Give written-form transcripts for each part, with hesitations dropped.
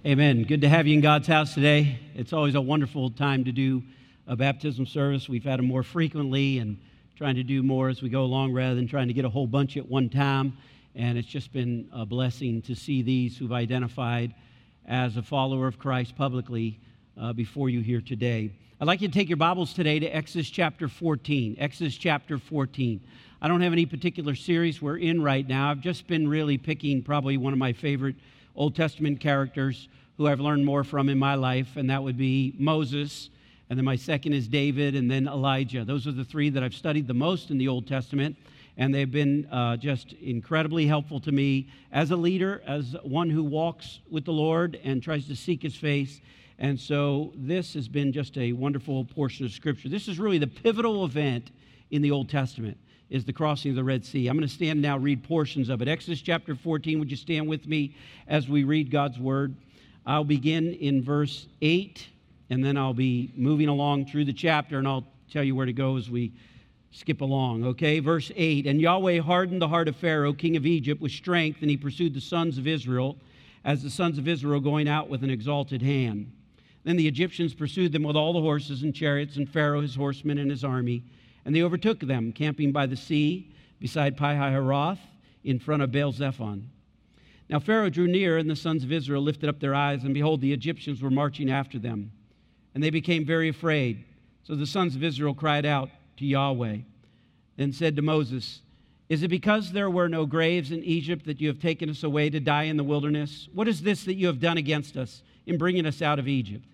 Amen. Good to have you in God's house today. It's always a wonderful time to do a baptism service. We've had them more frequently and trying to do more as we go along rather than trying to get a whole bunch at one time. And it's just been a blessing to see these who've identified as a follower of Christ publicly before you here today. I'd like you to take your Bibles today to Exodus chapter 14. Exodus chapter 14. I don't have any particular series we're in right now. I've just been really picking probably one of my favorite Old Testament characters who I've learned more from in my life, and that would be Moses. And then my second is David, and then Elijah. Those are the three that I've studied the most in the Old Testament, and they've been just incredibly helpful to me as a leader, as one who walks with the Lord and tries to seek His face. And so this has been just a wonderful portion of Scripture. This is really the pivotal event in the Old Testament, is the crossing of the Red Sea. I'm going to stand now, read portions of it. Exodus chapter 14, would you stand with me as we read God's Word? I'll begin in verse 8, and then I'll be moving along through the chapter, and I'll tell you where to go as we skip along, okay? Verse 8, "And Yahweh hardened the heart of Pharaoh, king of Egypt, with strength, and he pursued the sons of Israel, as the sons of Israel going out with an exalted hand. Then the Egyptians pursued them with all the horses and chariots, and Pharaoh, his horsemen, and his army. And they overtook them, camping by the sea, beside Pi-hahiroth, in front of Baal-zephon. Now Pharaoh drew near, and the sons of Israel lifted up their eyes, and behold, the Egyptians were marching after them. And they became very afraid. So the sons of Israel cried out to Yahweh, and said to Moses, 'Is it because there were no graves in Egypt that you have taken us away to die in the wilderness? What is this that you have done against us in bringing us out of Egypt?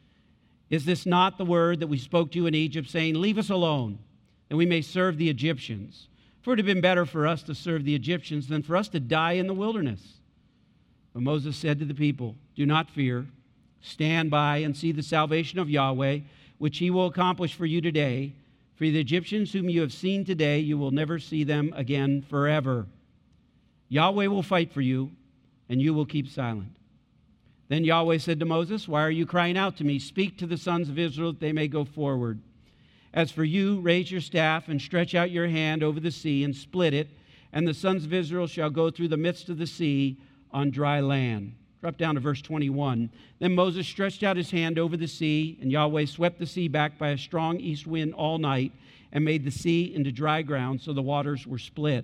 Is this not the word that we spoke to you in Egypt, saying, Leave us alone, and we may serve the Egyptians? For it had been better for us to serve the Egyptians than for us to die in the wilderness.' But Moses said to the people, 'Do not fear. Stand by and see the salvation of Yahweh, which He will accomplish for you today. For the Egyptians whom you have seen today, you will never see them again forever. Yahweh will fight for you, and you will keep silent.' Then Yahweh said to Moses, 'Why are you crying out to me? Speak to the sons of Israel that they may go forward. As for you, raise your staff and stretch out your hand over the sea and split it, and the sons of Israel shall go through the midst of the sea on dry land.'" Drop down to verse 21. "Then Moses stretched out his hand over the sea, and Yahweh swept the sea back by a strong east wind all night and made the sea into dry ground, so the waters were split.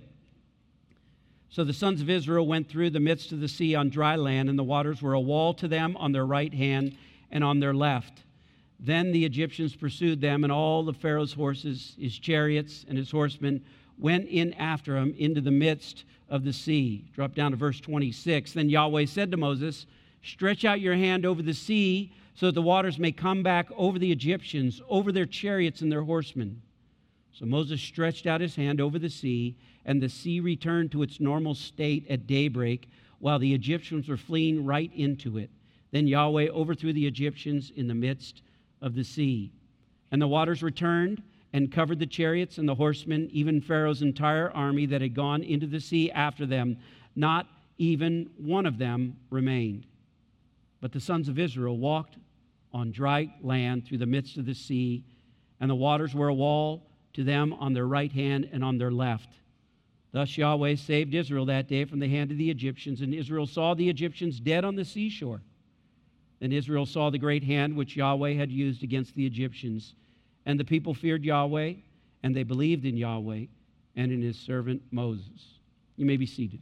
So the sons of Israel went through the midst of the sea on dry land, and the waters were a wall to them on their right hand and on their left. Then the Egyptians pursued them, and all the Pharaoh's horses, his chariots, and his horsemen went in after him into the midst of the sea." Drop down to verse 26. "Then Yahweh said to Moses, 'Stretch out your hand over the sea, so that the waters may come back over the Egyptians, over their chariots and their horsemen.' So Moses stretched out his hand over the sea, and the sea returned to its normal state at daybreak, while the Egyptians were fleeing right into it. Then Yahweh overthrew the Egyptians in the midst of the sea. And the waters returned and covered the chariots and the horsemen, even Pharaoh's entire army that had gone into the sea after them. Not even one of them remained. But the sons of Israel walked on dry land through the midst of the sea, and the waters were a wall to them on their right hand and on their left. Thus Yahweh saved Israel that day from the hand of the Egyptians, and Israel saw the Egyptians dead on the seashore. Then Israel saw the great hand which Yahweh had used against the Egyptians. And the people feared Yahweh, and they believed in Yahweh and in His servant Moses." You may be seated.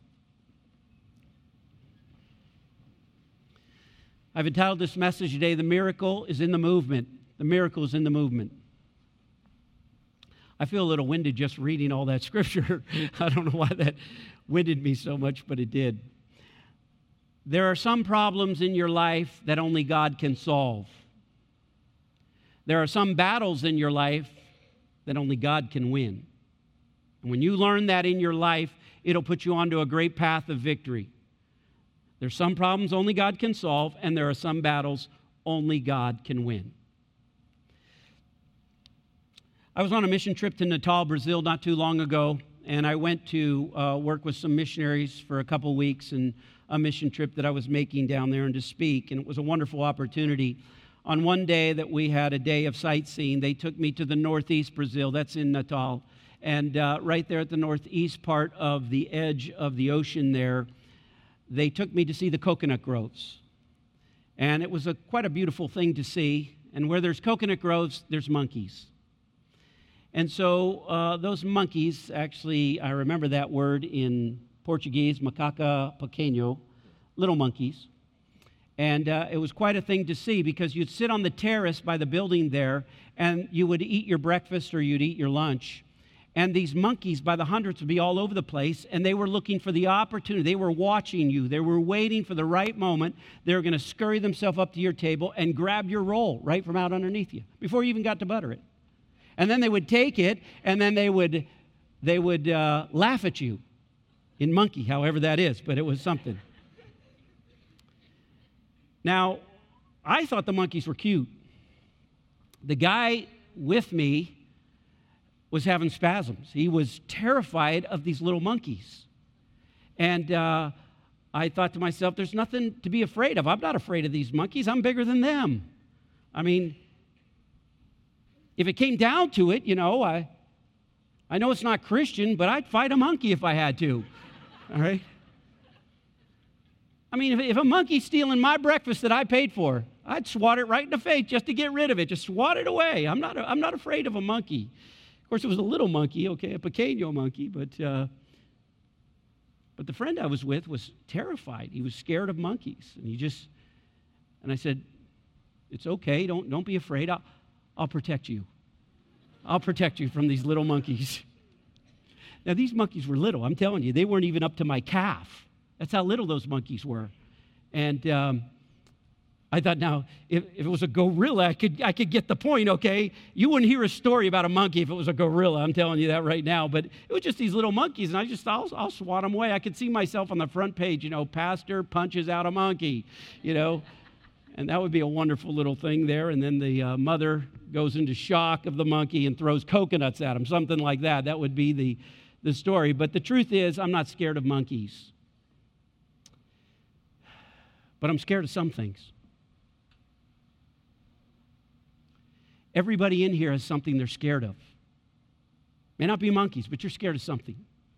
I've entitled this message today, "The Miracle is in the Movement." The miracle is in the movement. I feel a little winded just reading all that scripture. I don't know why that winded me so much, but it did. There are some problems in your life that only God can solve. There are some battles in your life that only God can win. And when you learn that in your life, it'll put you onto a great path of victory. There's some problems only God can solve, and there are some battles only God can win. I was on a mission trip to Natal, Brazil, not too long ago, and I went to work with some missionaries for a couple weeks and a mission trip that I was making down there and to speak, and it was a wonderful opportunity. On one day that we had a day of sightseeing, they took me to the northeast Brazil, that's in Natal, and right there at the northeast part of the edge of the ocean there, they took me to see the coconut groves. And it was quite a beautiful thing to see. And where there's coconut groves, there's monkeys. And so those monkeys, actually, I remember that word in Portuguese, macaca pequeño, little monkeys. And it was quite a thing to see because you'd sit on the terrace by the building there and you would eat your breakfast or you'd eat your lunch. And these monkeys by the hundreds would be all over the place, and they were looking for the opportunity. They were watching you. They were waiting for the right moment. They were going to scurry themselves up to your table and grab your roll right from out underneath you before you even got to butter it. And then they would take it, and then they would laugh at you in monkey, however that is, but it was something. Now, I thought the monkeys were cute. The guy with me was having spasms. He was terrified of these little monkeys. And I thought to myself, there's nothing to be afraid of. I'm not afraid of these monkeys. I'm bigger than them. I mean, if it came down to it, I know it's not Christian, but I'd fight a monkey if I had to. All right? I mean, if a monkey's stealing my breakfast that I paid for, I'd swat it right in the face just to get rid of it. Just swat it away. I'm not afraid of a monkey. Of course, it was a little monkey, okay, a pequeño monkey, but the friend I was with was terrified. He was scared of monkeys, and I said, "It's okay. Don't be afraid. I'll protect you. I'll protect you from these little monkeys." Now, these monkeys were little. I'm telling you, they weren't even up to my calf. That's how little those monkeys were, and I thought, now, if it was a gorilla, I could get the point, okay? You wouldn't hear a story about a monkey if it was a gorilla. I'm telling you that right now. But it was just these little monkeys, and I just thought, I'll swat them away. I could see myself on the front page, pastor punches out a monkey, And that would be a wonderful little thing there. And then the mother goes into shock of the monkey and throws coconuts at him, something like that. That would be the story. But the truth is, I'm not scared of monkeys. But I'm scared of some things. Everybody in here has something they're scared of. May not be monkeys, but you're scared of something.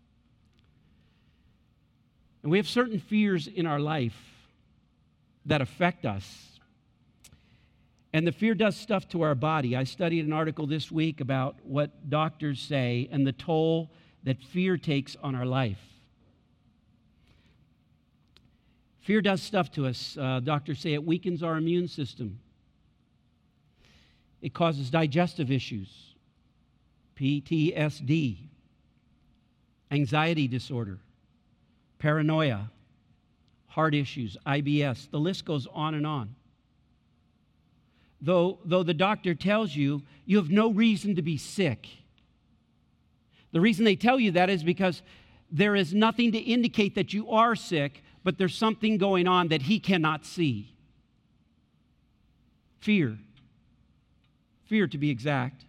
And we have certain fears in our life that affect us. And the fear does stuff to our body. I studied an article this week about what doctors say and the toll that fear takes on our life. Fear does stuff to us. Doctors say it weakens our immune system. It causes digestive issues, PTSD, anxiety disorder, paranoia, heart issues, IBS. The list goes on and on. Though the doctor tells you have no reason to be sick. The reason they tell you that is because there is nothing to indicate that you are sick, but there's something going on that he cannot see. Fear, to be exact.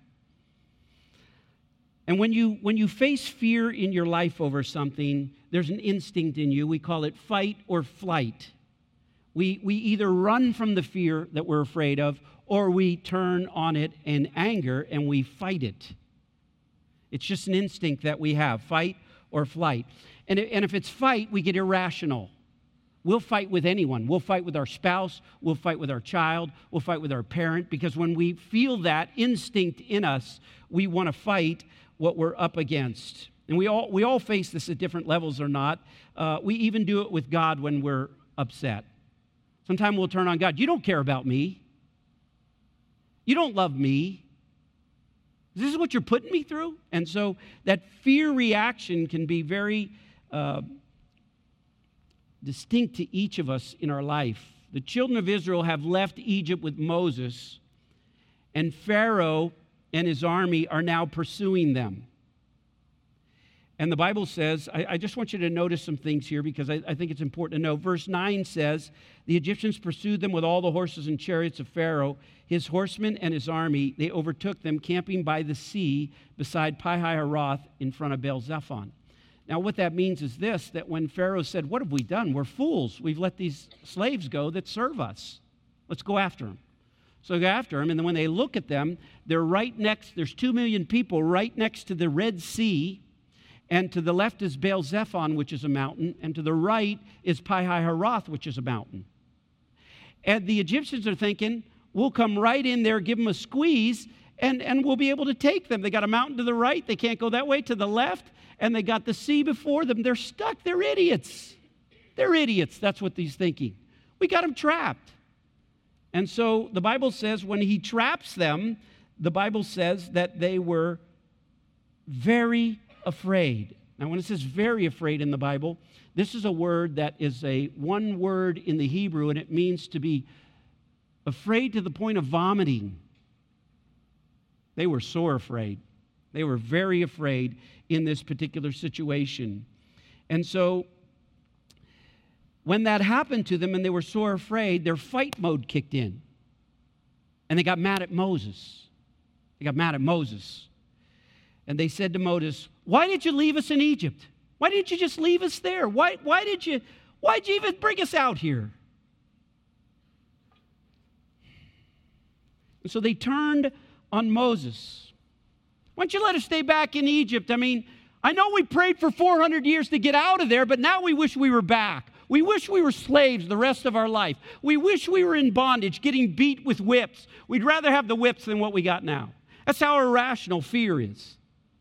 And when you face fear in your life over something, there's an instinct in you. We call it fight or flight. We either run from the fear that we're afraid of, or we turn on it in anger and we fight it. It's just an instinct that we have, fight or flight. And if it's fight, we get irrational. We'll fight with anyone. We'll fight with our spouse. We'll fight with our child. We'll fight with our parent, because when we feel that instinct in us, we want to fight what we're up against. And we all face this at different levels or not. We even do it with God when we're upset. Sometimes we'll turn on God. You don't care about me. You don't love me. This is what you're putting me through? And so that fear reaction can be very distinct to each of us in our life. The children of Israel have left Egypt with Moses, and Pharaoh and his army are now pursuing them. And the Bible says, I just want you to notice some things here because I think it's important to know. Verse 9 says, the Egyptians pursued them with all the horses and chariots of Pharaoh, his horsemen and his army. They overtook them, camping by the sea beside Pi-hahiroth in front of Baal-zephon. Now, what that means is this, that when Pharaoh said, what have we done? We're fools. We've let these slaves go that serve us. Let's go after them. So they go after them, and then when they look at them, they're right next, there's 2 million people right next to the Red Sea, and to the left is Baal-zephon, which is a mountain, and to the right is Pi-hahiroth, which is a mountain. And the Egyptians are thinking, we'll come right in there, give them a squeeze, and we'll be able to take them. They got a mountain to the right. They can't go that way, to the left. And they got the sea before them. They're stuck. They're idiots. They're idiots. That's what he's thinking. We got them trapped. And so the Bible says when he traps them, the Bible says that they were very afraid. Now, when it says very afraid in the Bible, this is a word that is a one word in the Hebrew, and it means to be afraid to the point of vomiting. They were sore afraid. They were very afraid in this particular situation. And so when that happened to them and they were sore afraid, their fight mode kicked in. And they got mad at Moses. They got mad at Moses. And they said to Moses, why did you leave us in Egypt? Why didn't you just leave us there? Why'd you even bring us out here? And so they turned on Moses. Why don't you let us stay back in Egypt? I mean, I know we prayed for 400 years to get out of there, but now we wish we were back. We wish we were slaves the rest of our life. We wish we were in bondage, getting beat with whips. We'd rather have the whips than what we got now. That's how irrational fear is.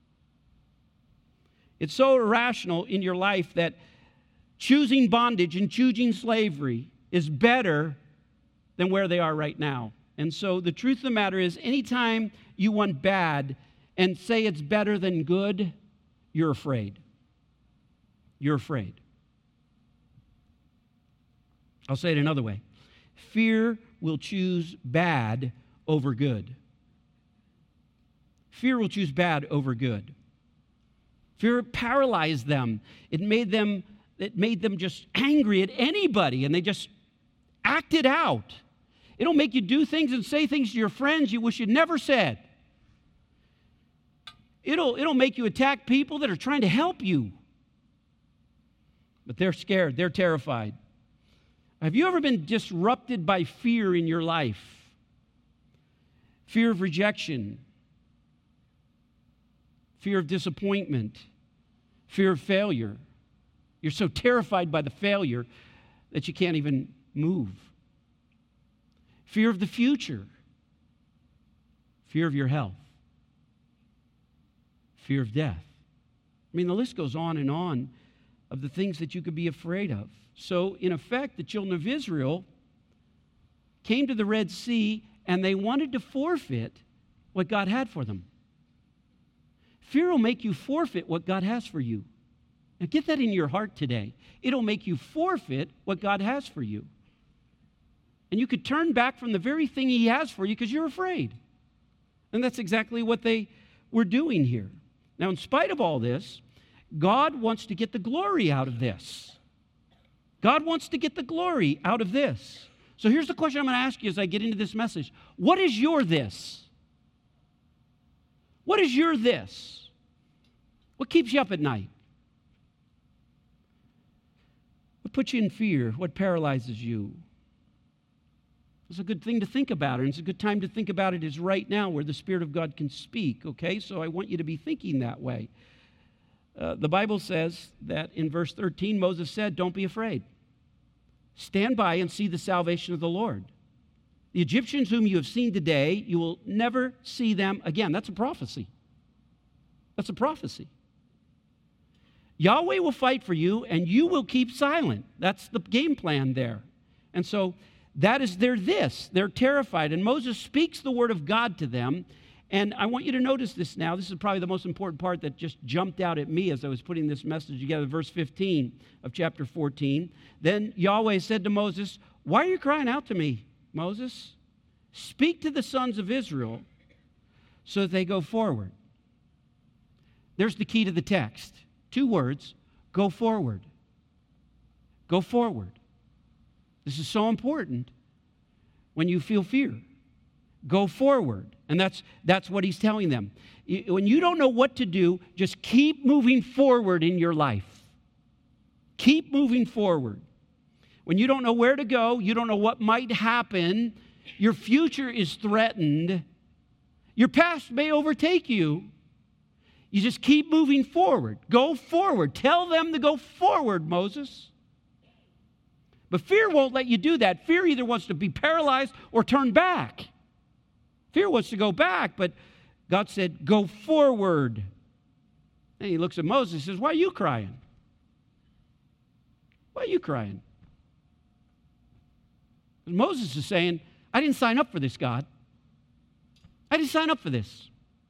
It's so irrational in your life that choosing bondage and choosing slavery is better than where they are right now. And so the truth of the matter is, anytime you want bad and say it's better than good, you're afraid. You're afraid. I'll say it another way. Fear will choose bad over good. Fear will choose bad over good. Fear paralyzed them. It made them just angry at anybody, and they just acted out. It'll make you do things and say things to your friends you wish you'd never said. It'll make you attack people that are trying to help you. But they're scared. They're terrified. Have you ever been disrupted by fear in your life? Fear of rejection. Fear of disappointment. Fear of failure. You're so terrified by the failure that you can't even move. Fear of the future. Fear of your health. Fear of death. I mean, the list goes on of the things that you could be afraid of. So, in effect, the children of Israel came to the Red Sea and they wanted to forfeit what God had for them. Fear will make you forfeit what God has for you. Now, get that in your heart today. It'll make you forfeit what God has for you. And you could turn back from the very thing He has for you because you're afraid. And that's exactly what they were doing here. Now, in spite of all this, God wants to get the glory out of this. God wants to get the glory out of this. So here's the question I'm going to ask you as I get into this message. What is your this? What is your this? What keeps you up at night? What puts you in fear? What paralyzes you? It's a good thing to think about it, and it's a good time to think about it is right now where the Spirit of God can speak, okay? So I want you to be thinking that way. The Bible says that in verse 13, Moses said, don't be afraid. Stand by and see the salvation of the Lord. The Egyptians whom you have seen today, you will never see them again. That's a prophecy. That's a prophecy. Yahweh will fight for you, and you will keep silent. That's the game plan there. And so that is their this. They're terrified. And Moses speaks the word of God to them. And I want you to notice this now. This is probably the most important part that just jumped out at me as I was putting this message together. Verse 15 of chapter 14. Then Yahweh said to Moses, why are you crying out to me, Moses? Speak to the sons of Israel so that they go forward. There's the key to the text. 2 words, go forward. Go forward. This is so important when you feel fear. Go forward. And that's what he's telling them. When you don't know what to do, just keep moving forward in your life. Keep moving forward. When you don't know where to go, you don't know what might happen, your future is threatened, your past may overtake you, you just keep moving forward. Go forward. Tell them to go forward, Moses. But fear won't let you do that. Fear either wants to be paralyzed or turn back. Fear wants to go back, but God said, go forward. And he looks at Moses and says, why are you crying? Why are you crying? And Moses is saying, I didn't sign up for this, God. I didn't sign up for this.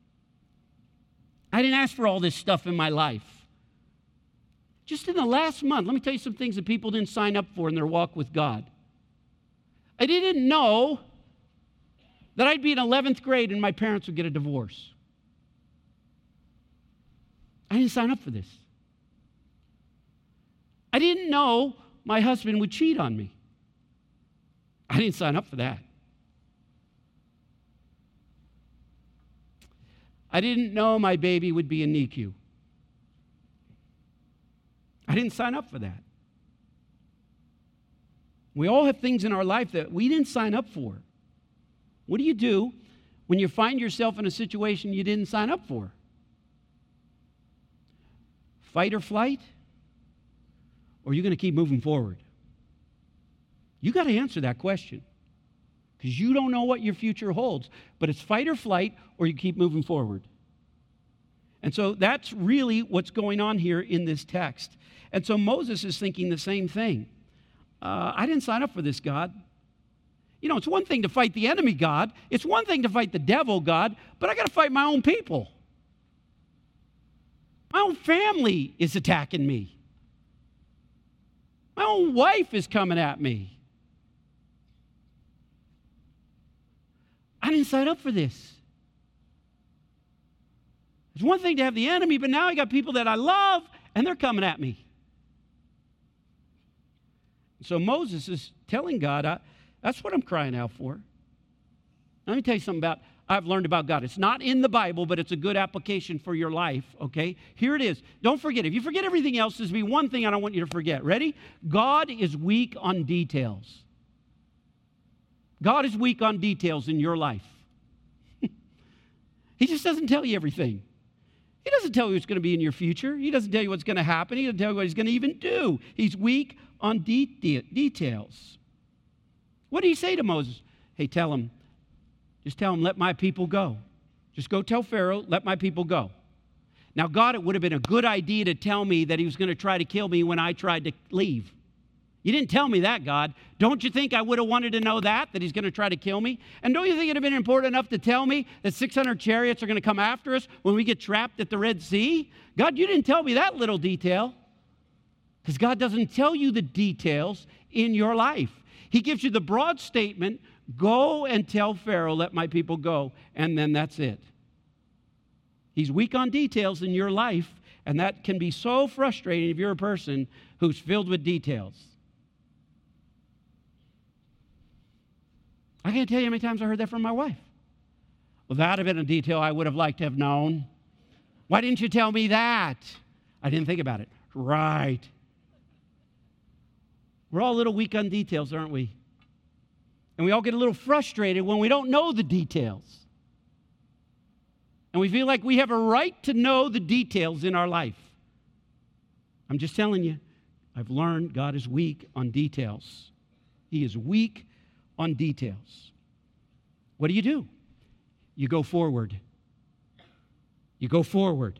I didn't ask for all this stuff in my life. Just in the last month, let me tell you some things that people didn't sign up for in their walk with God. I didn't know that I'd be in 11th grade and my parents would get a divorce. I didn't sign up for this. I didn't know my husband would cheat on me. I didn't sign up for that. I didn't know my baby would be in NICU. I didn't sign up for that. We all have things in our life that we didn't sign up for. What do you do when you find yourself in a situation you didn't sign up for? Fight or flight? Or are you going to keep moving forward? You got to answer that question, because you don't know what your future holds. But it's fight or flight, or you keep moving forward. And so that's really what's going on here in this text. And so Moses is thinking the same thing. I didn't sign up for this, God. You know, it's one thing to fight the enemy, God. It's one thing to fight the devil, God, but I got to fight my own people. My own family is attacking me. My own wife is coming at me. I didn't sign up for this. It's one thing to have the enemy, but now I got people that I love, and they're coming at me. So Moses is telling God, that's what I'm crying out for. Let me tell you something I've learned about God. It's not in the Bible, but it's a good application for your life, okay? Here it is. Don't forget. If you forget everything else, there's be one thing I don't want you to forget. Ready? God is weak on details. God is weak on details in your life. He just doesn't tell you everything. He doesn't tell you what's going to be in your future. He doesn't tell you what's going to happen. He doesn't tell you what he's going to even do. He's weak on details. What did he say to Moses? Hey, just tell him, let my people go. Just go tell Pharaoh, let my people go. Now, God, it would have been a good idea to tell me that he was going to try to kill me when I tried to leave. You didn't tell me that, God. Don't you think I would have wanted to know that he's going to try to kill me? And don't you think it would have been important enough to tell me that 600 chariots are going to come after us when we get trapped at the Red Sea? God, you didn't tell me that little detail. Because God doesn't tell you the details in your life. He gives you the broad statement, go and tell Pharaoh, let my people go, and then that's it. He's weak on details in your life, and that can be so frustrating if you're a person who's filled with details. I can't tell you how many times I heard that from my wife. Well, that would have been a detail I would have liked to have known. Why didn't you tell me that? I didn't think about it. Right. We're all a little weak on details, aren't we? And we all get a little frustrated when we don't know the details. And we feel like we have a right to know the details in our life. I'm just telling you, I've learned God is weak on details. He is weak on details. What do? You go forward. You go forward.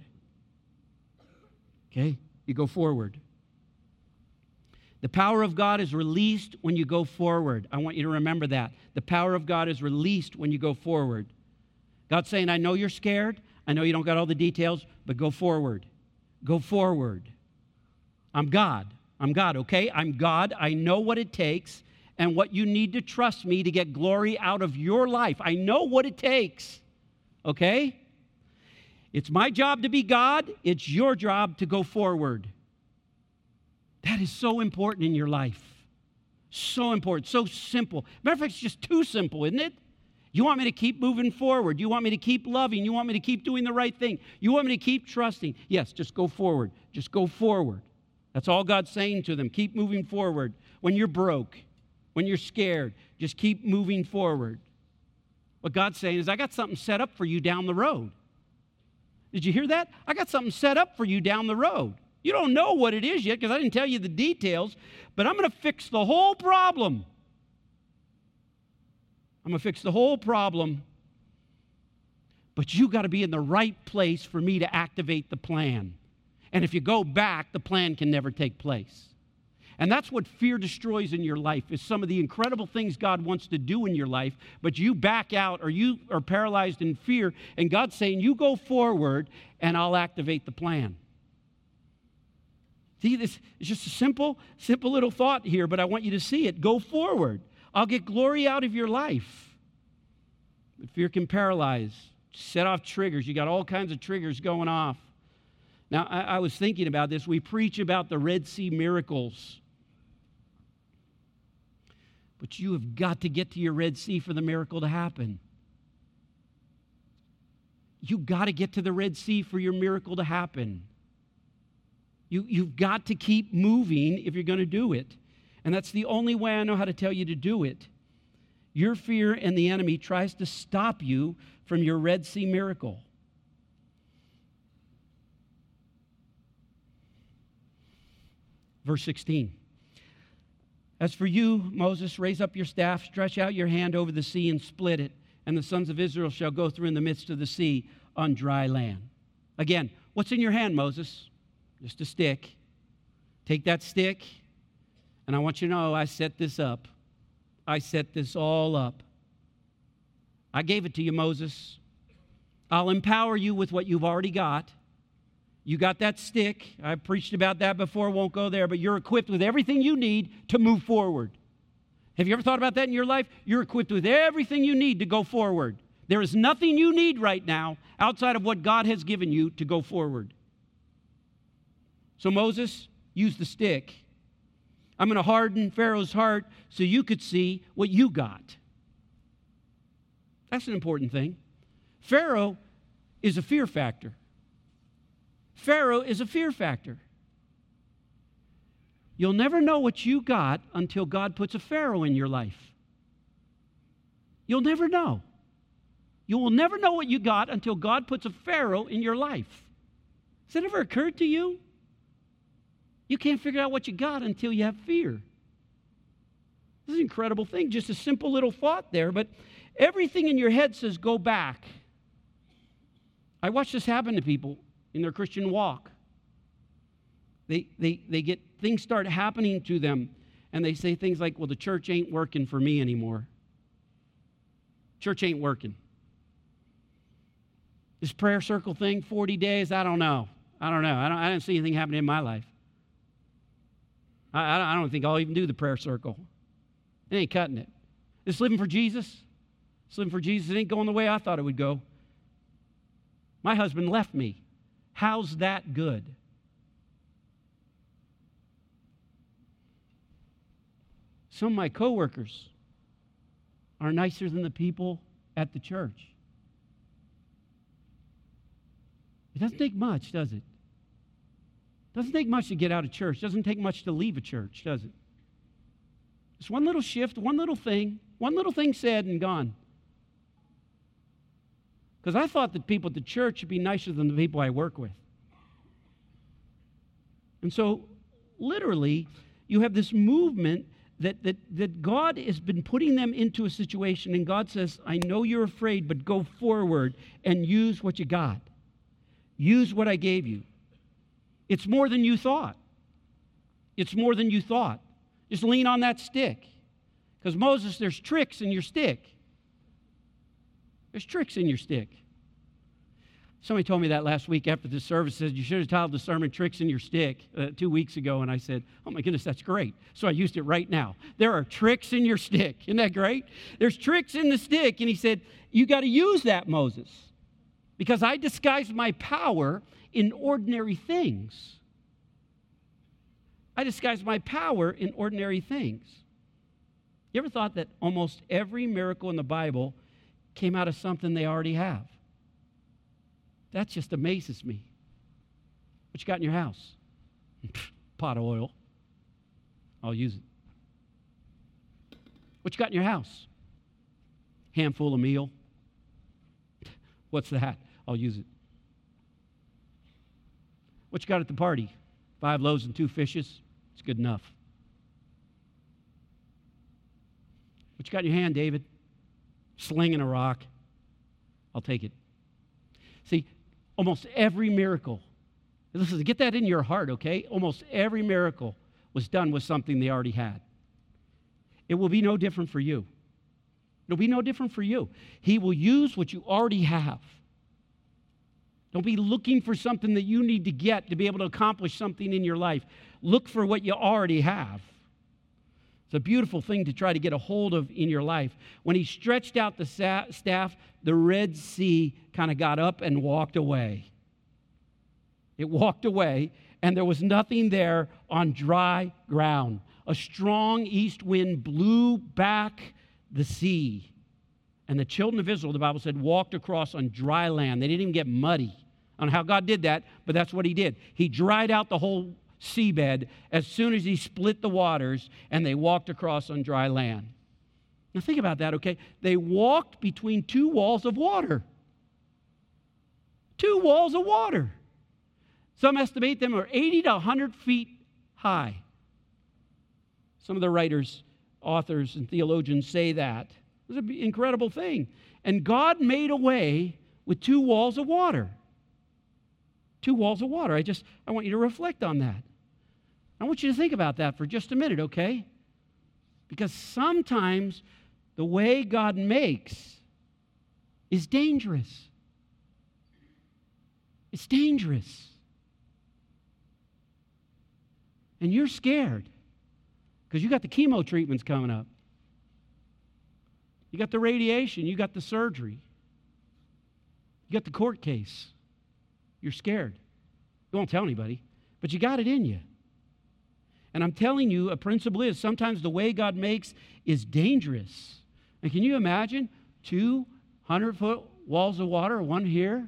Okay? You go forward. The power of God is released when you go forward. I want you to remember that. The power of God is released when you go forward. God's saying, I know you're scared. I know you don't got all the details, but go forward. Go forward. I'm God. I'm God, okay? I'm God. I know what it takes and what you need to trust me to get glory out of your life. I know what it takes, okay? It's my job to be God. It's your job to go forward. That is so important in your life. So important, so simple. Matter of fact, it's just too simple, isn't it? You want me to keep moving forward. You want me to keep loving. You want me to keep doing the right thing. You want me to keep trusting. Yes, just go forward. Just go forward. That's all God's saying to them. Keep moving forward. When you're broke, when you're scared, just keep moving forward. What God's saying is, I got something set up for you down the road. Did you hear that? I got something set up for you down the road. You don't know what it is yet because I didn't tell you the details, but I'm going to fix the whole problem. I'm going to fix the whole problem, but you got to be in the right place for me to activate the plan. And if you go back, the plan can never take place. And that's what fear destroys in your life, is some of the incredible things God wants to do in your life, but you back out or you are paralyzed in fear, and God's saying, you go forward and I'll activate the plan. See, this is just a simple little thought here, but I want you to see it. Go forward. I'll get glory out of your life. But fear can paralyze, set off triggers. You got all kinds of triggers going off. Now, I was thinking about this. We preach about the Red Sea miracles. But you have got to get to your Red Sea for the miracle to happen. You've got to get to the Red Sea for your miracle to happen. You've got to keep moving if you're going to do it. And that's the only way I know how to tell you to do it. Your fear and the enemy tries to stop you from your Red Sea miracle. Verse 16. As for you, Moses, raise up your staff, stretch out your hand over the sea and split it, and the sons of Israel shall go through in the midst of the sea on dry land. Again, what's in your hand, Moses? Just a stick. Take that stick, and I want you to know I set this up. I set this all up. I gave it to you, Moses. I'll empower you with what you've already got. You got that stick. I've preached about that before, won't go there, but you're equipped with everything you need to move forward. Have you ever thought about that in your life? You're equipped with everything you need to go forward. There is nothing you need right now outside of what God has given you to go forward. So Moses, use the stick. I'm going to harden Pharaoh's heart so you could see what you got. That's an important thing. Pharaoh is a fear factor. Pharaoh is a fear factor. You'll never know what you got until God puts a Pharaoh in your life. You'll never know. You will never know what you got until God puts a Pharaoh in your life. Has that ever occurred to you? You can't figure out what you got until you have fear. This is an incredible thing, just a simple little thought there, but everything in your head says go back. I watch this happen to people in their Christian walk. They get things start happening to them, and they say things like, well, the church ain't working for me anymore. Church ain't working. This prayer circle thing, 40 days, I don't know. I didn't see anything happening in my life. I don't think I'll even do the prayer circle. It ain't cutting it. This living for Jesus, it ain't going the way I thought it would go. My husband left me. How's that good? Some of my coworkers are nicer than the people at the church. It doesn't take much, does it? Doesn't take much to get out of church. Doesn't take much to leave a church, does it? Just one little shift, one little thing said and gone. Because I thought that people at the church should be nicer than the people I work with. And so, literally, you have this movement that God has been putting them into a situation, and God says, I know you're afraid, but go forward and use what you got. Use what I gave you. It's more than you thought. It's more than you thought. Just lean on that stick. Because Moses, there's tricks in your stick. There's tricks in your stick. Somebody told me that last week after the service, said you should have titled the sermon Tricks in Your Stick 2 weeks ago, and I said, oh my goodness, that's great. So I used it right now. There are tricks in your stick. Isn't that great? There's tricks in the stick, and he said, you got to use that, Moses, because I disguise my power in ordinary things. I disguise my power in ordinary things. You ever thought that almost every miracle in the Bible came out of something they already have? That just amazes me. What you got in your house? Pot of oil. I'll use it. What you got in your house? Handful of meal. What's that? I'll use it. What you got at the party? 5 loaves and 2 fishes, it's good enough. What you got in your hand, David? Sling and a rock. I'll take it. See, almost every miracle, listen, get that in your heart, okay? Almost every miracle was done with something they already had. It will be no different for you. It'll be no different for you. He will use what you already have. Don't be looking for something that you need to get to be able to accomplish something in your life. Look for what you already have. It's a beautiful thing to try to get a hold of in your life. When he stretched out the staff, the Red Sea kind of got up and walked away. It walked away, and there was nothing there on dry ground. A strong east wind blew back the sea. And the children of Israel, the Bible said, walked across on dry land. They didn't even get muddy. I don't know how God did that, but that's what he did. He dried out the whole seabed as soon as he split the waters, and they walked across on dry land. Now think about that, okay? They walked between 2 walls of water. 2 walls of water. Some estimate them are 80 to 100 feet high. Some of the writers, authors, and theologians say that. It was an incredible thing. And God made a way with 2 walls of water. 2 walls of water. I want you to reflect on that. I want you to think about that for just a minute, okay? Because sometimes the way God makes is dangerous. It's dangerous. And you're scared because you got the chemo treatments coming up. You got the radiation. You got the surgery. You got the court case. You're scared. You won't tell anybody, but you got it in you. And I'm telling you, a principle is sometimes the way God makes is dangerous. And can you imagine 2 100-foot walls of water, one here,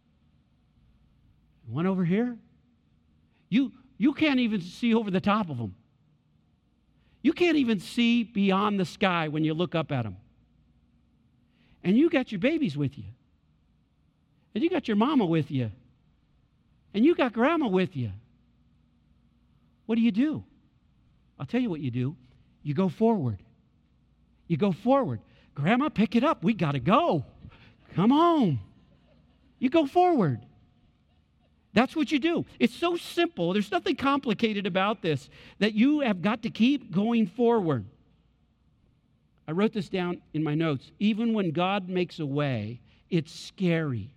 one over here? You can't even see over the top of them. You can't even see beyond the sky when you look up at them. And you got your babies with you. And you got your mama with you. And you got grandma with you. What do? I'll tell you what you do. You go forward. You go forward. Grandma, pick it up. We got to go. Come on. You go forward. That's what you do. It's so simple. There's nothing complicated about this, that you have got to keep going forward. I wrote this down in my notes. Even when God makes a way, it's scary.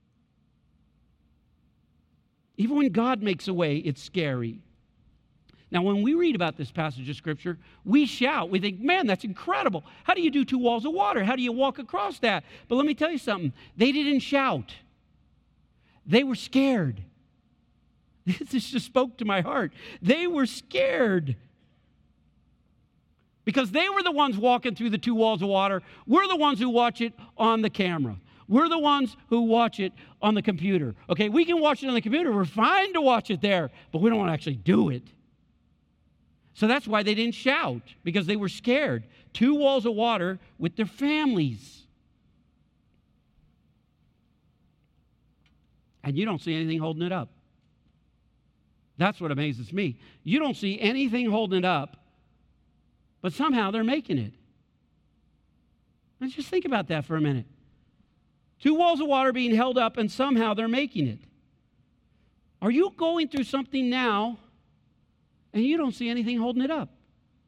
Even when God makes a way, it's scary. Now, when we read about this passage of Scripture, we shout. We think, man, that's incredible. How do you do 2 walls of water? How do you walk across that? But let me tell you something. They didn't shout. They were scared. This just spoke to my heart. They were scared. Because they were the ones walking through the 2 walls of water. We're the ones who watch it on the camera. We're the ones who watch it on the computer. Okay, we can watch it on the computer. We're fine to watch it there, but we don't want to actually do it. So that's why they didn't shout, because they were scared. 2 walls of water with their families. And you don't see anything holding it up. That's what amazes me. You don't see anything holding it up, but somehow they're making it. Let's just think about that for a minute. 2 walls of water being held up, and somehow they're making it. Are you going through something now, and you don't see anything holding it up?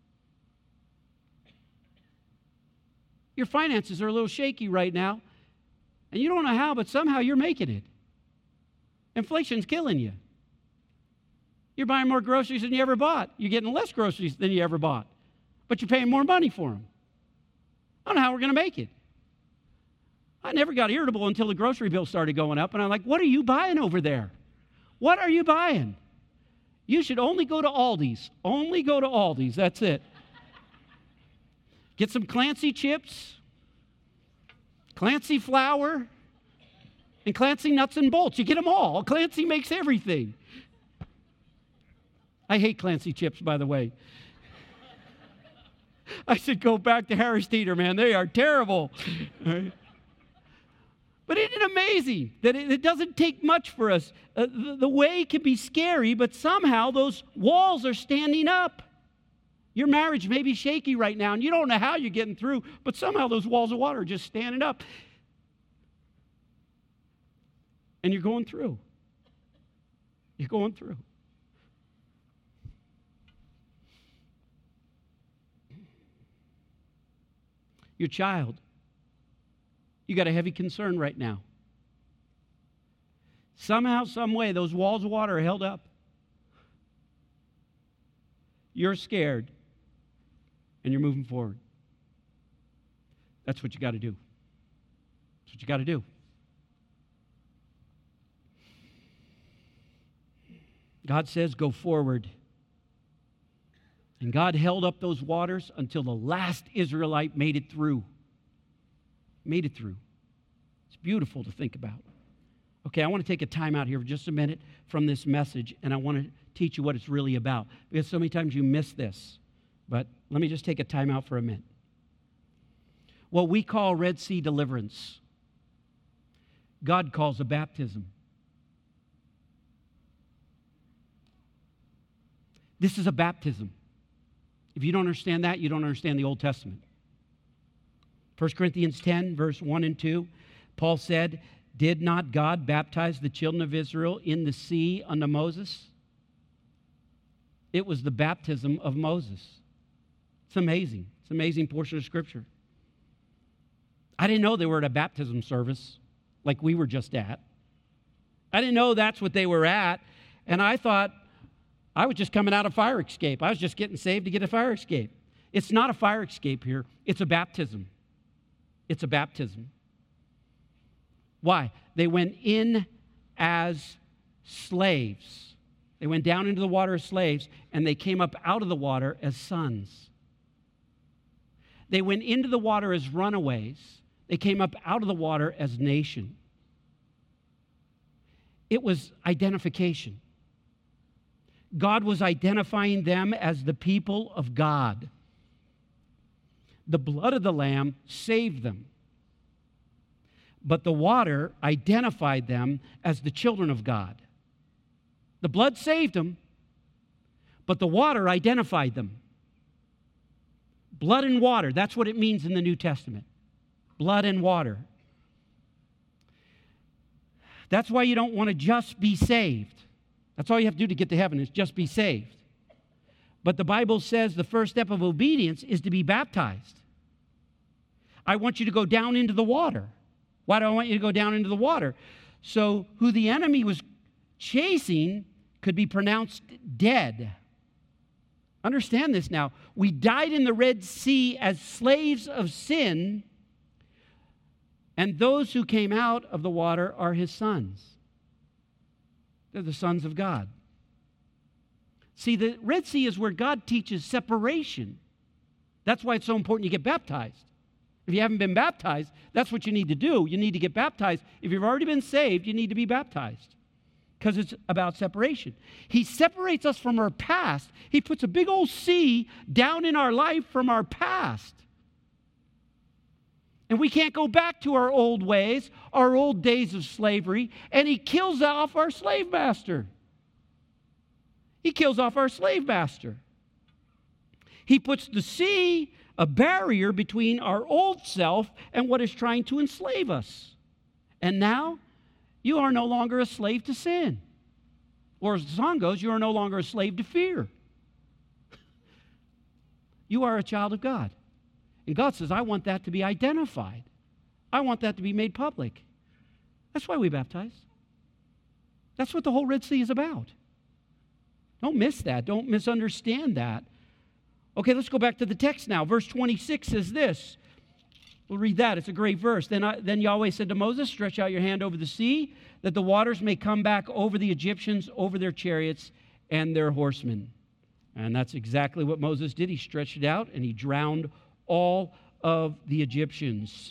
Your finances are a little shaky right now, and you don't know how, but somehow you're making it. Inflation's killing you. You're buying more groceries than you ever bought. You're getting less groceries than you ever bought, but you're paying more money for them. I don't know how we're going to make it. I never got irritable until the grocery bill started going up, and I'm like, what are you buying over there? What are you buying? You should only go to Aldi's. Only go to Aldi's. That's it. Get some Clancy chips, Clancy flour, and Clancy nuts and bolts. You get them all. Clancy makes everything. I hate Clancy chips, by the way. I should go back to Harris Teeter, man. They are terrible. But isn't it amazing that it doesn't take much for us? The way can be scary, but somehow those walls are standing up. Your marriage may be shaky right now, and you don't know how you're getting through, but somehow those walls of water are just standing up. And you're going through. You're going through. Your child, you got a heavy concern right now. Somehow, some way, those walls of water are held up. You're scared, and you're moving forward. That's what you got to do. That's what you got to do. God says, go forward. And God held up those waters until the last Israelite made it through. Made it through. It's beautiful to think about. Okay, I want to take a time out here for just a minute from this message, and I want to teach you what it's really about, because so many times you miss this. But let me just take a time out for a minute. What we call Red Sea deliverance, God calls a baptism. This is a baptism. If you don't understand that, you don't understand the Old Testament. 1 Corinthians 10, verse 1 and 2, Paul said, did not God baptize the children of Israel in the sea under Moses? It was the baptism of Moses. It's amazing. It's an amazing portion of Scripture. I didn't know they were at a baptism service like we were just at. I didn't know that's what they were at, and I thought I was just coming out of fire escape. I was just getting saved to get a fire escape. It's not a fire escape here. It's a baptism. It's a baptism. Why? They went in as slaves. They went down into the water as slaves, and they came up out of the water as sons. They went into the water as runaways. They came up out of the water as nation. It was identification. God was identifying them as the people of God. The blood of the Lamb saved them. But the water identified them as the children of God. The blood saved them, but the water identified them. Blood and water, that's what it means in the New Testament. Blood and water. That's why you don't want to just be saved. That's all you have to do to get to heaven is just be saved. But the Bible says the first step of obedience is to be baptized. I want you to go down into the water. Why do I want you to go down into the water? So who the enemy was chasing could be pronounced dead. Understand this now. We died in the Red Sea as slaves of sin, and those who came out of the water are his sons. They're the sons of God. See, the Red Sea is where God teaches separation. That's why it's so important you get baptized. If you haven't been baptized, that's what you need to do. You need to get baptized. If you've already been saved, you need to be baptized because it's about separation. He separates us from our past. He puts a big old sea down in our life from our past. And we can't go back to our old ways, our old days of slavery, and he kills off our slave master. He kills off our slave master. He puts the sea, a barrier between our old self and what is trying to enslave us. And now, you are no longer a slave to sin. Or as the song goes, you are no longer a slave to fear. You are a child of God. And God says, I want that to be identified. I want that to be made public. That's why we baptize. That's what the whole Red Sea is about. Don't miss that. Don't misunderstand that. Okay, let's go back to the text now. Verse 26 says this. We'll read that. It's a great verse. Then Yahweh said to Moses, stretch out your hand over the sea, that the waters may come back over the Egyptians, over their chariots and their horsemen. And that's exactly what Moses did. He stretched it out and he drowned all of the Egyptians.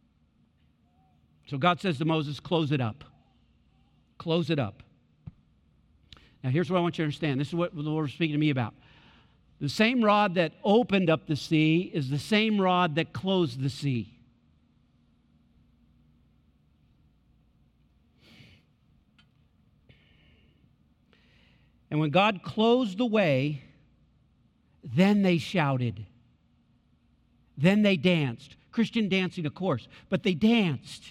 So God says to Moses, close it up. Close it up. Now here's what I want you to understand. This is what the Lord was speaking to me about. The same rod that opened up the sea is the same rod that closed the sea. And when God closed the way, then they shouted. Then they danced. Christian dancing, of course, but they danced.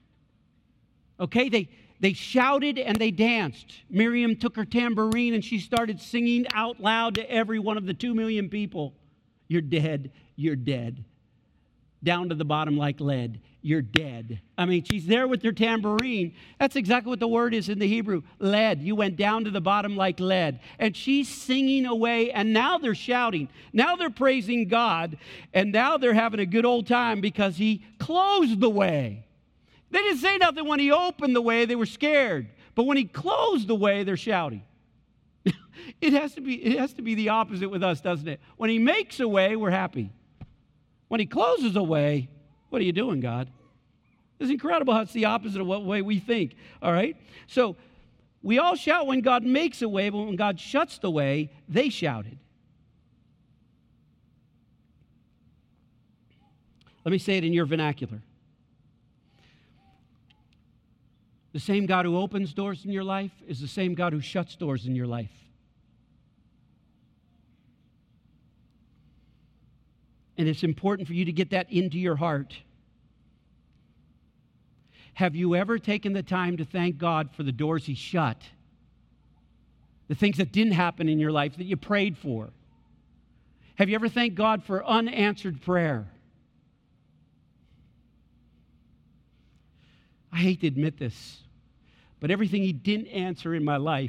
Okay, they shouted and they danced. Miriam took her tambourine and she started singing out loud to every one of the 2 million people. You're dead, you're dead. Down to the bottom like lead, you're dead. I mean, she's there with her tambourine. That's exactly what the word is in the Hebrew. Lead. You went down to the bottom like lead. And she's singing away, and now they're shouting. Now they're praising God, and now they're having a good old time because He closed the way. They didn't say nothing when He opened the way. They were scared. But when He closed the way, they're shouting. It has to be the opposite with us, doesn't it? When He makes a way, we're happy. When He closes a way, what are you doing, God? It's incredible how it's the opposite of what way we think, all right? So we all shout when God makes a way, but when God shuts the way, they shouted. Let me say it in your vernacular. The same God who opens doors in your life is the same God who shuts doors in your life. And it's important for you to get that into your heart. Have you ever taken the time to thank God for the doors He shut? The things that didn't happen in your life that you prayed for? Have you ever thanked God for unanswered prayer? I hate to admit this, but everything He didn't answer in my life.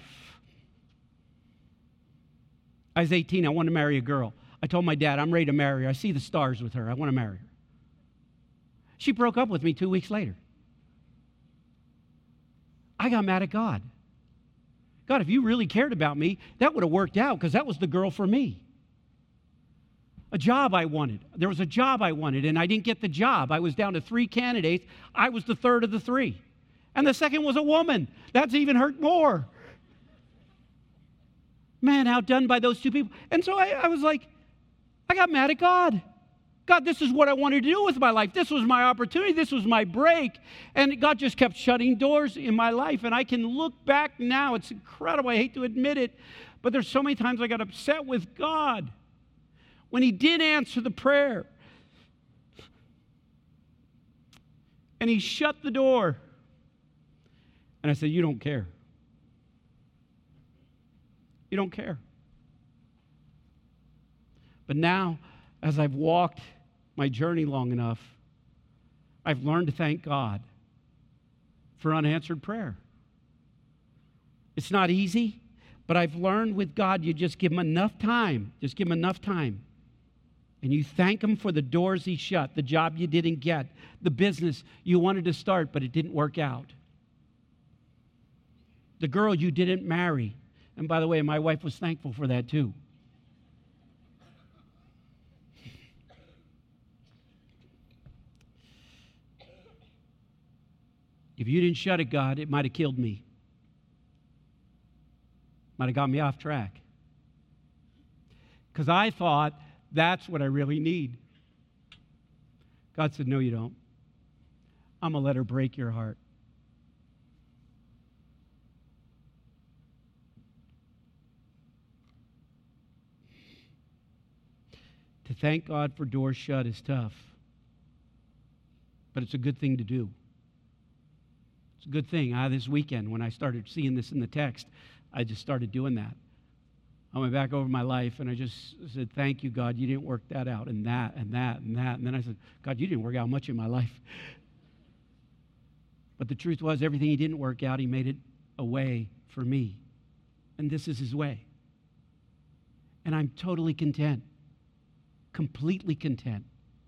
I was 18, I wanted to marry a girl. I told my dad, I'm ready to marry her. I see the stars with her. I want to marry her. She broke up with me 2 weeks later. I got mad at God. God, if you really cared about me, that would have worked out because that was the girl for me. A job I wanted. There was a job I wanted, and I didn't get the job. I was down to 3 candidates. I was the third of the 3. And the second was a woman. That's even hurt more. Man, outdone by those 2 people. And so I was like, I got mad at God. God, this is what I wanted to do with my life. This was my opportunity. This was my break. And God just kept shutting doors in my life. And I can look back now. It's incredible. I hate to admit it. But there's so many times I got upset with God when He did answer the prayer. And He shut the door. And I said, you don't care. You don't care. But now, as I've walked my journey long enough, I've learned to thank God for unanswered prayer. It's not easy, but I've learned with God, you just give Him enough time. Just give Him enough time. And you thank Him for the doors He shut, the job you didn't get, the business you wanted to start, but it didn't work out. The girl you didn't marry. And by the way, my wife was thankful for that too. If you didn't shut it, God, it might have killed me. Might have got me off track. Because I thought that's what I really need. God said, no, you don't. I'm going to let her break your heart. To thank God for doors shut is tough. But it's a good thing to do. It's a good thing. This weekend, when I started seeing this in the text, I just started doing that. I went back over my life, and I just said, thank you, God, you didn't work that out, and that, and that, and that. And then I said, God, you didn't work out much in my life. But the truth was, everything He didn't work out, He made it a way for me. And this is His way. And I'm totally content. Completely content.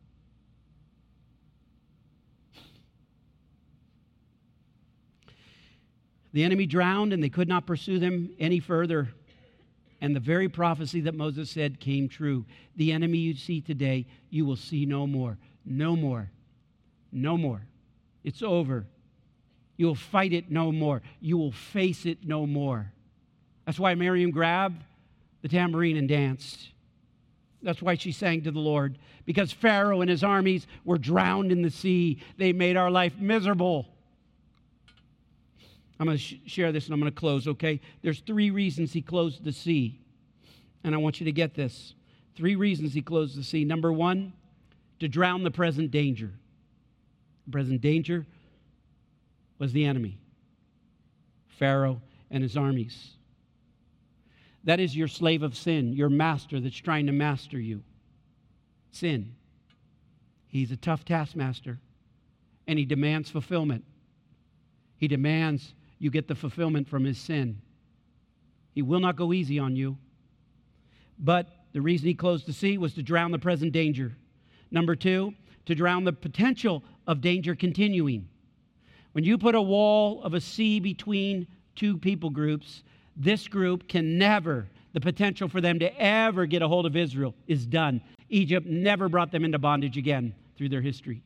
The enemy drowned, and they could not pursue them any further. And the very prophecy that Moses said came true. The enemy you see today, you will see no more. No more. No more. It's over. You will fight it no more. You will face it no more. That's why Miriam grabbed the tambourine and danced. That's why she sang to the Lord. Because Pharaoh and his armies were drowned in the sea. They made our life miserable. I'm going to share this and I'm going to close, okay? There's 3 reasons he closed the sea. And I want you to get this. 3 reasons he closed the sea. Number 1, to drown the present danger. The present danger was the enemy, Pharaoh and his armies. That is your slave of sin, your master that's trying to master you. Sin. He's a tough taskmaster, and he demands fulfillment. He demands you get the fulfillment from his sin. He will not go easy on you. But the reason he closed the sea was to drown the present danger. Number 2, to drown the potential of danger continuing. When you put a wall of a sea between 2 people groups, this group can never, the potential for them to ever get a hold of Israel is done. Egypt never brought them into bondage again through their history.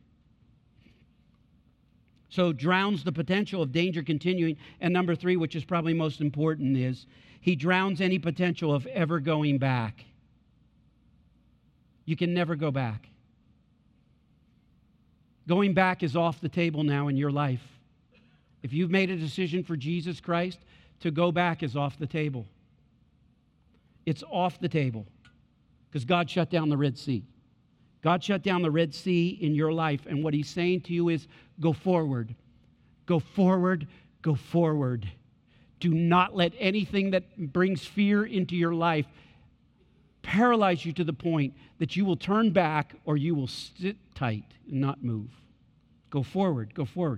So drowns the potential of danger continuing. And number 3, which is probably most important, is he drowns any potential of ever going back. You can never go back. Going back is off the table now in your life. If you've made a decision for Jesus Christ, to go back is off the table. It's off the table because God shut down the Red Sea. God shut down the Red Sea in your life, and what he's saying to you is go forward. Go forward. Go forward. Do not let anything that brings fear into your life paralyze you to the point that you will turn back or you will sit tight and not move. Go forward. Go forward.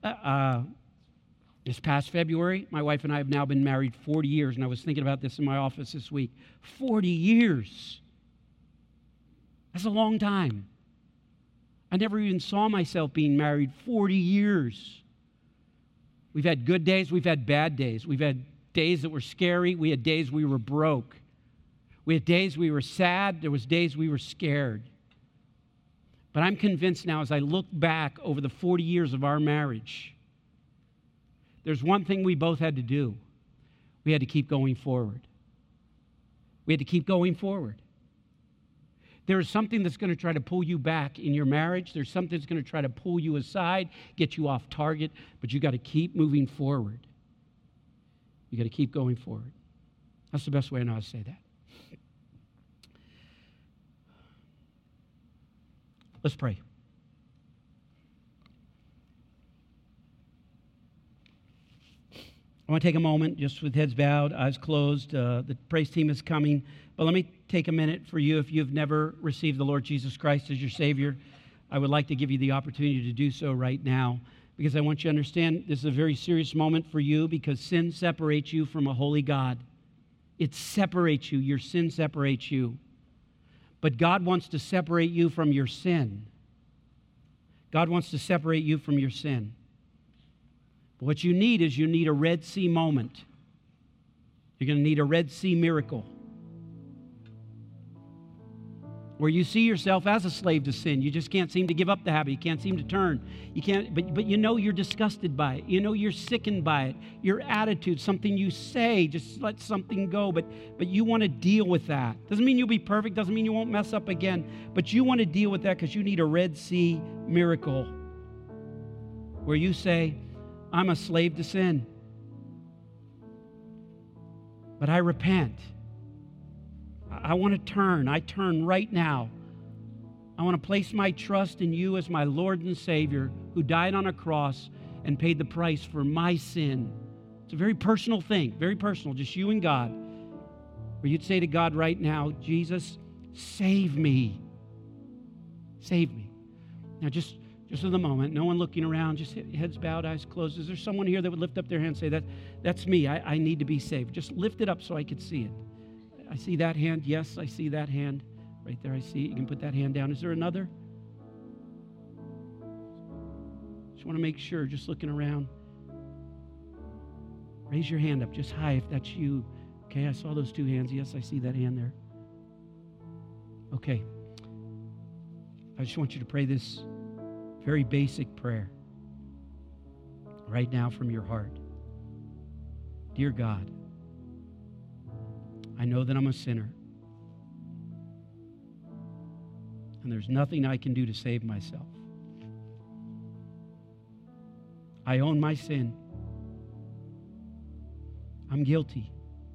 This past February, my wife and I have now been married 40 years, and I was thinking about this in my office this week. 40 years. That's a long time. I never even saw myself being married 40 years. We've had good days, we've had bad days. We've had days that were scary, we had days we were broke. We had days we were sad, there was days we were scared. But I'm convinced now as I look back over the 40 years of our marriage, there's one thing we both had to do. We had to keep going forward. We had to keep going forward. There is something that's going to try to pull you back in your marriage. There's something that's going to try to pull you aside, get you off target, but you got to keep moving forward. You got to keep going forward. That's the best way I know how to say that. Let's pray. I want to take a moment, just with heads bowed, eyes closed. The praise team is coming. But let me take a minute for you. If you've never received the Lord Jesus Christ as your Savior, I would like to give you the opportunity to do so right now, because I want you to understand this is a very serious moment for you, because sin separates you from a holy God. It separates you. Your sin separates you. But God wants to separate you from your sin. God wants to separate you from your sin. What you need is a Red Sea moment. You're going to need a Red Sea miracle where you see yourself as a slave to sin. You just can't seem to give up the habit. You can't seem to turn. You can't, but you know you're disgusted by it. You know you're sickened by it. Your attitude, something you say, just let something go. But you want to deal with that. Doesn't mean you'll be perfect. Doesn't mean you won't mess up again. But you want to deal with that because you need a Red Sea miracle where you say, I'm a slave to sin, but I repent. I want to turn. I turn right now. I want to place my trust in you as my Lord and Savior, who died on a cross and paid the price for my sin. It's a very personal thing, very personal, just you and God, where you'd say to God right now, Jesus, save me. Save me. Now just in the moment, no one looking around, just heads bowed, eyes closed. Is there someone here that would lift up their hand and say, that's me, I need to be saved? Just lift it up so I could see it. I see that hand. Yes, I see that hand. Right there, I see it. You can put that hand down. Is there another? Just want to make sure, just looking around. Raise your hand up just high if that's you. Okay, I saw those 2 hands. Yes, I see that hand there. Okay. I just want you to pray this very basic prayer right now from your heart. Dear God, I know that I'm a sinner, and there's nothing I can do to save myself. I own my sin. I'm guilty.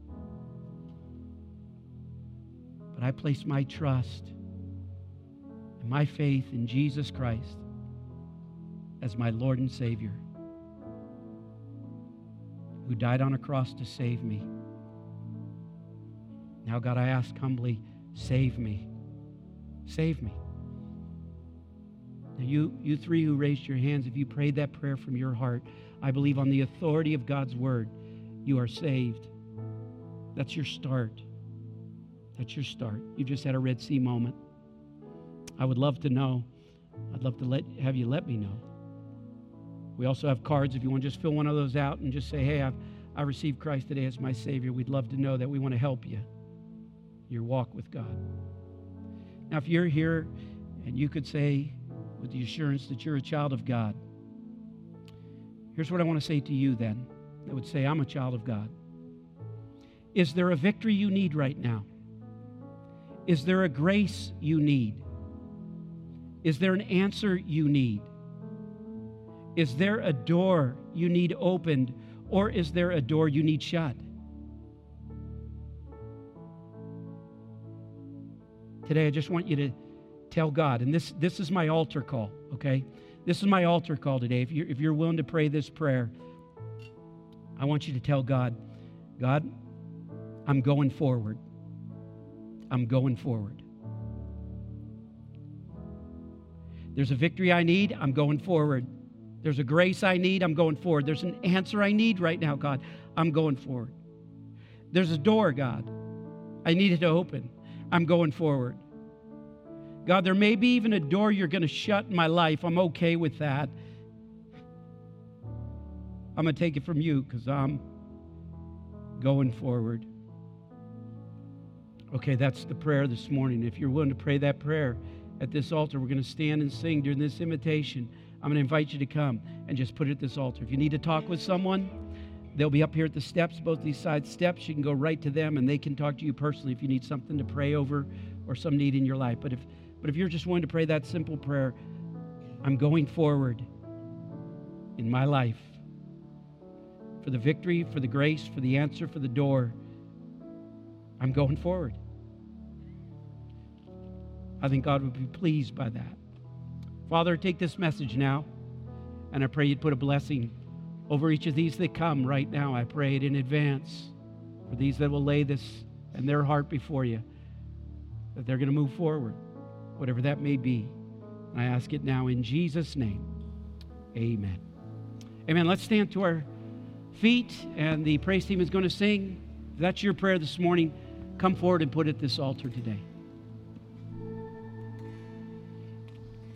But I place my trust and my faith in Jesus Christ as my Lord and Savior, who died on a cross to save me. Now, God, I ask humbly, save me. Save me. Now, you three who raised your hands, if you prayed that prayer from your heart, I believe on the authority of God's word, you are saved. That's your start. That's your start. You just had a Red Sea moment. I would love to know. I'd love to have you let me know. We also have cards if you want to just fill one of those out and just say, hey, I received Christ today as my Savior. We'd love to know that. We want to help you. Your walk with God. Now, if you're here and you could say with the assurance that you're a child of God, here's what I want to say to you then that would say, I'm a child of God. Is there a victory you need right now? Is there a grace you need? Is there an answer you need? Is there a door you need opened, or is there a door you need shut? Today, I just want you to tell God, and this is my altar call, okay? This is my altar call today. If you're willing to pray this prayer, I want you to tell God, God, I'm going forward. I'm going forward. There's a victory I need, I'm going forward. There's a grace I need, I'm going forward. There's an answer I need right now, God, I'm going forward. There's a door, God, I need it to open. I'm going forward. God, there may be even a door you're going to shut in my life. I'm okay with that. I'm going to take it from you because I'm going forward. Okay, that's the prayer this morning. If you're willing to pray that prayer at this altar, we're going to stand and sing during this invitation. I'm going to invite you to come and just put it at this altar. If you need to talk with someone, they'll be up here at the steps, both these side steps. You can go right to them, and they can talk to you personally if you need something to pray over or some need in your life. But if you're just willing to pray that simple prayer, I'm going forward in my life for the victory, for the grace, for the answer, for the door. I'm going forward. I think God would be pleased by that. Father, take this message now, and I pray you'd put a blessing over each of these that come right now. I pray it in advance for these that will lay this and their heart before you, that they're going to move forward, whatever that may be. And I ask it now in Jesus' name. Amen. Amen. Let's stand to our feet, and the praise team is going to sing. If that's your prayer this morning, come forward and put it at this altar today.